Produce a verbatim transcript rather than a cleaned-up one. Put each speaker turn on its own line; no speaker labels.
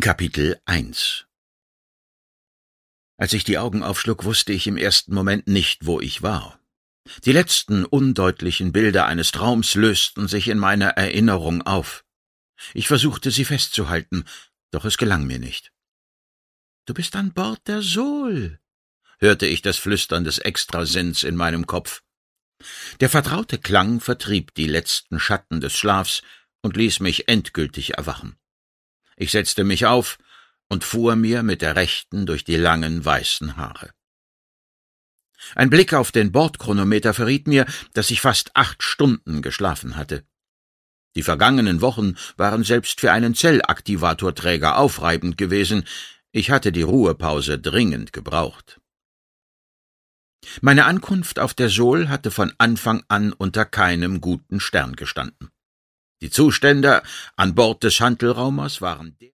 Kapitel eins. Als ich die Augen aufschlug, wusste ich im ersten Moment nicht, wo ich war. Die letzten undeutlichen Bilder eines Traums lösten sich in meiner Erinnerung auf. Ich versuchte, sie festzuhalten, doch es gelang mir nicht. »Du bist an Bord der Sol«, hörte ich das Flüstern des Extrasinns in meinem Kopf. Der vertraute Klang vertrieb die letzten Schatten des Schlafs und ließ mich endgültig erwachen. Ich setzte mich auf und fuhr mir mit der rechten durch die langen, weißen Haare. Ein Blick auf den Bordchronometer verriet mir, dass ich fast acht Stunden geschlafen hatte. Die vergangenen Wochen waren selbst für einen Zellaktivatorträger aufreibend gewesen. Ich hatte die Ruhepause dringend gebraucht. Meine Ankunft auf der Sol hatte von Anfang an unter keinem guten Stern gestanden. Die Zustände an Bord des Hantelraumers waren